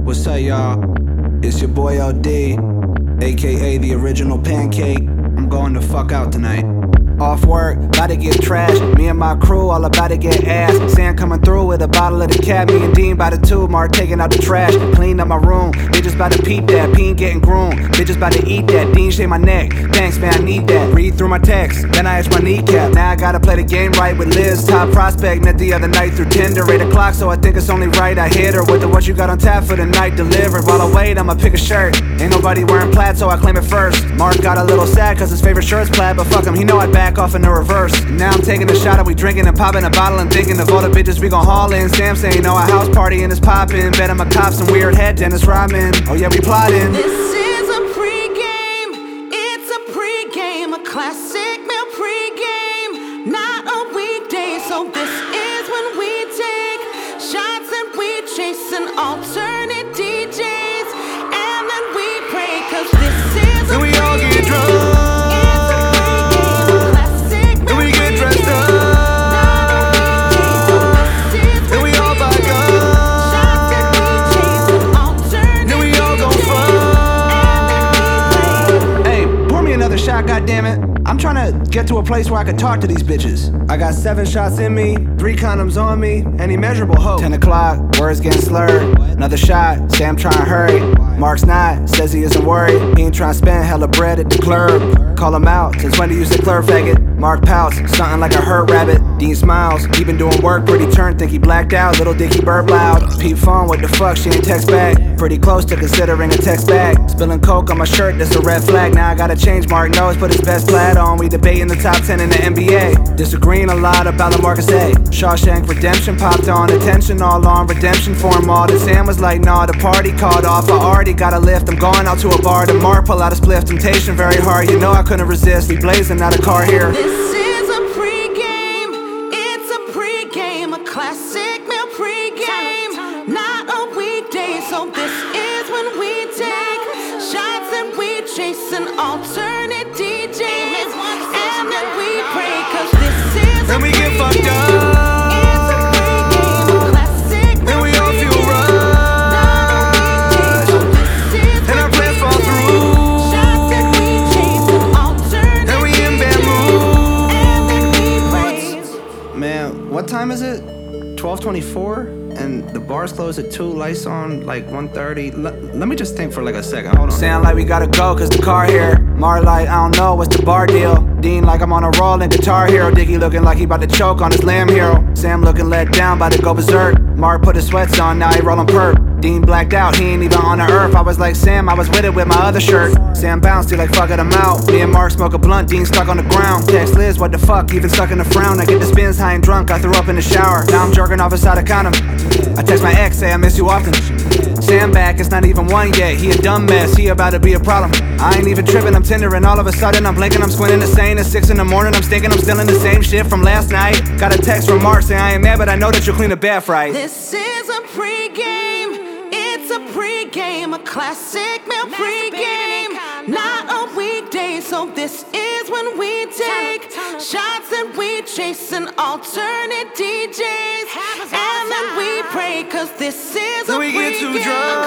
What's up, y'all? It's your boy LD, aka the original pancake. I'm going the fuck out tonight. Off work, about to get trashed. Me and my crew all about to get ass. Sam coming through with a bottle of the cat. Me and Dean by the tube, Mark taking out the trash. Cleaned up my room, bitches about to peep that. Peen getting groomed, bitches about to eat that. Dean shave my neck, thanks man, I need that. Read through my text, then I itch my kneecap. Now I gotta play the game right with Liz. Top prospect, met the other night through Tinder. 8 o'clock, so I think it's only right I hit her with the what you got on tap for the night delivered. While I wait, I'ma pick a shirt. Ain't nobody wearing plaid, so I claim it first. Mark got a little sad cause his favorite shirt's plaid, but fuck him, he know I'd back off in the reverse. Now I'm taking a shot and we drinking and popping a bottle and thinking of all the bitches we gon' haul in. Sam saying no, a house party and it's poppin'. Bet I'm a cop, some weird head, Dennis Rodman. Oh yeah, we plotting. This is a pregame, it's a pregame, a classic meal pregame, not a weekday. So this is when we take shots and we chasing alternate DJs, and then we pray cause this is a we all get drunk. Shot, goddammit. I'm trying to get to a place where I can talk to these bitches. I got 7 shots in me, 3 condoms on me, and immeasurable hope. 10 o'clock, words getting slurred. Another shot, Sam trying to hurry. Mark's not, says he isn't worried. He ain't trying to spend hella bread at the club. Call him out, since when do you say club faggot? Mark pouts, something like a hurt rabbit. Dean smiles, he been doing work, pretty turn, think he blacked out. Little dicky burp loud. Peep phone, what the fuck, she ain't text back. Pretty close to considering a text back. Spilling coke on my shirt, that's a red flag. Now I gotta change, Mark knows, put his best plaid on. We debating the top 10 in the NBA. Disagreeing a lot about LaMarcus A. Shawshank Redemption popped on, attention all on, redemption form all. And Sam was like, nah, the party called off. I already got a lift, I'm going out to a bar. The Mark pull out a spliff, temptation very hard. You know I couldn't resist, we blazing out a car here. This is a pregame, it's a pregame, a classic meal pregame, not a weekday. So this is when we take shots and we chasing alternate DJs, and then we pray cause this is then we get fucked up. What time is it? 12:24? And the bars close at 2, lights on like 1:30. Let me just think for like a second, hold on. Sound like we gotta go cause the car here. Mar like, I don't know, what's the bar deal? Dean like I'm on a roll in Guitar Hero. Diggy looking like he about to choke on his lamb hero. Sam looking let down, about to go berserk. Mark put his sweats on, now he rollin' perp. Dean blacked out, he ain't even on the earth. I was like Sam, I was with it with my other shirt. Sam bounced, he like fuck it, I'm out. Me and Mark smoke a blunt, Dean stuck on the ground. Text Liz, what the fuck, even stuck in the frown. I get the spins high and drunk, I threw up in the shower. Now I'm jerking off inside a condom. I text my ex, say I miss you often. Sam back, it's not even 1 yet. He a dumb mess, he about to be a problem. I ain't even tripping, I'm tendering. All of a sudden I'm blinking, I'm squinting the same. At 6 in the morning, I'm stinking, I'm still in the same shit from last night. Got a text from Mark saying I ain't mad, but I know that you'll clean the bath right. This is a pregame, it's a pregame, a classic meal pregame, not a weekday. So this is when we take shots and we chasing alternate DJs, and then we pray cause this is a we get too drunk.